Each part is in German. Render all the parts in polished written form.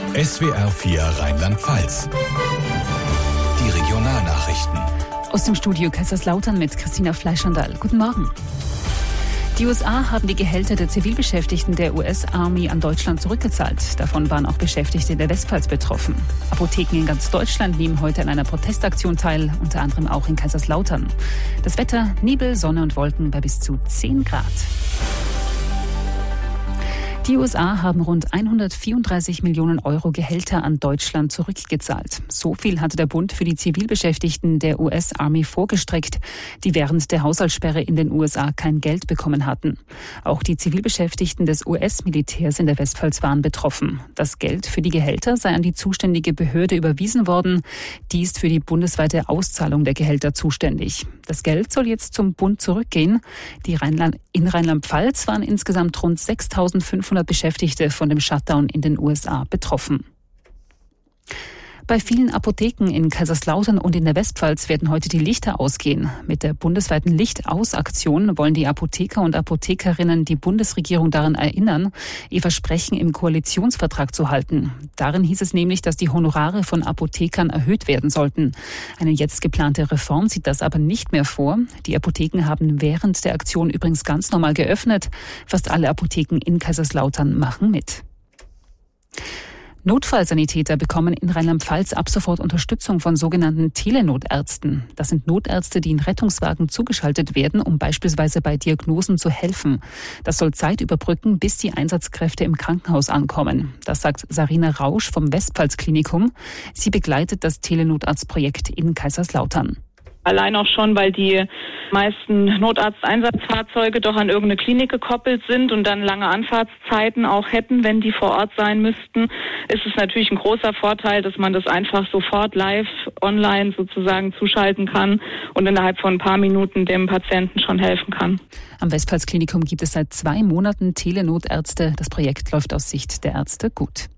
SWR 4 Rheinland-Pfalz. Die Regionalnachrichten. Aus dem Studio Kaiserslautern mit Christina Fleischandal. Guten Morgen. Die USA haben die Gehälter der Zivilbeschäftigten der US-Army an Deutschland zurückgezahlt. Davon waren auch Beschäftigte in der Westpfalz betroffen. Apotheken in ganz Deutschland nehmen heute an einer Protestaktion teil, unter anderem auch in Kaiserslautern. Das Wetter: Nebel, Sonne und Wolken bei bis zu 10 Grad. Die USA haben rund 134 Millionen Euro Gehälter an Deutschland zurückgezahlt. So viel hatte der Bund für die Zivilbeschäftigten der US-Army vorgestreckt, die während der Haushaltssperre in den USA kein Geld bekommen hatten. Auch die Zivilbeschäftigten des US-Militärs in der Westpfalz waren betroffen. Das Geld für die Gehälter sei an die zuständige Behörde überwiesen worden. Die ist für die bundesweite Auszahlung der Gehälter zuständig. Das Geld soll jetzt zum Bund zurückgehen. In Rheinland-Pfalz waren insgesamt rund 6.500 Beschäftigte von dem Shutdown in den USA betroffen. Bei vielen Apotheken in Kaiserslautern und in der Westpfalz werden heute die Lichter ausgehen. Mit der bundesweiten Lichtaus-Aktion wollen die Apotheker und Apothekerinnen die Bundesregierung daran erinnern, ihr Versprechen im Koalitionsvertrag zu halten. Darin hieß es nämlich, dass die Honorare von Apothekern erhöht werden sollten. Eine jetzt geplante Reform sieht das aber nicht mehr vor. Die Apotheken haben während der Aktion übrigens ganz normal geöffnet. Fast alle Apotheken in Kaiserslautern machen mit. Notfallsanitäter bekommen in Rheinland-Pfalz ab sofort Unterstützung von sogenannten Telenotärzten. Das sind Notärzte, die in Rettungswagen zugeschaltet werden, um beispielsweise bei Diagnosen zu helfen. Das soll Zeit überbrücken, bis die Einsatzkräfte im Krankenhaus ankommen. Das sagt Sarina Rausch vom Westpfalz-Klinikum. Sie begleitet das Telenotarztprojekt in Kaiserslautern. Allein auch schon, weil die meisten Notarzteinsatzfahrzeuge doch an irgendeine Klinik gekoppelt sind und dann lange Anfahrtszeiten auch hätten, wenn die vor Ort sein müssten, ist es natürlich ein großer Vorteil, dass man das einfach sofort live online sozusagen zuschalten kann und innerhalb von ein paar Minuten dem Patienten schon helfen kann. Am Westpfalz-Klinikum gibt es seit 2 Monaten Telenotärzte. Das Projekt läuft aus Sicht der Ärzte gut.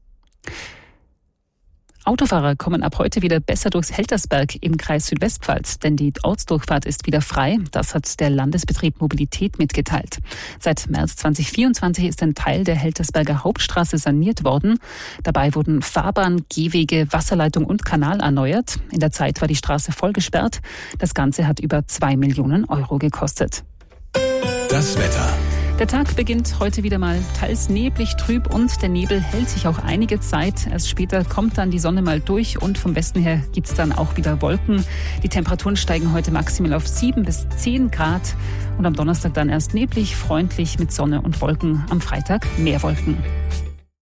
Autofahrer kommen ab heute wieder besser durchs Heltersberg im Kreis Südwestpfalz, denn die Ortsdurchfahrt ist wieder frei. Das hat der Landesbetrieb Mobilität mitgeteilt. Seit März 2024 ist ein Teil der Heltersberger Hauptstraße saniert worden. Dabei wurden Fahrbahn, Gehwege, Wasserleitung und Kanal erneuert. In der Zeit war die Straße voll gesperrt. Das Ganze hat über 2 Millionen Euro gekostet. Das Wetter. Der Tag beginnt heute wieder mal teils neblig, trüb und der Nebel hält sich auch einige Zeit. Erst später kommt dann die Sonne mal durch und vom Westen her gibt's dann auch wieder Wolken. Die Temperaturen steigen heute maximal auf 7 bis 10 Grad und am Donnerstag dann erst neblig, freundlich mit Sonne und Wolken. Am Freitag mehr Wolken.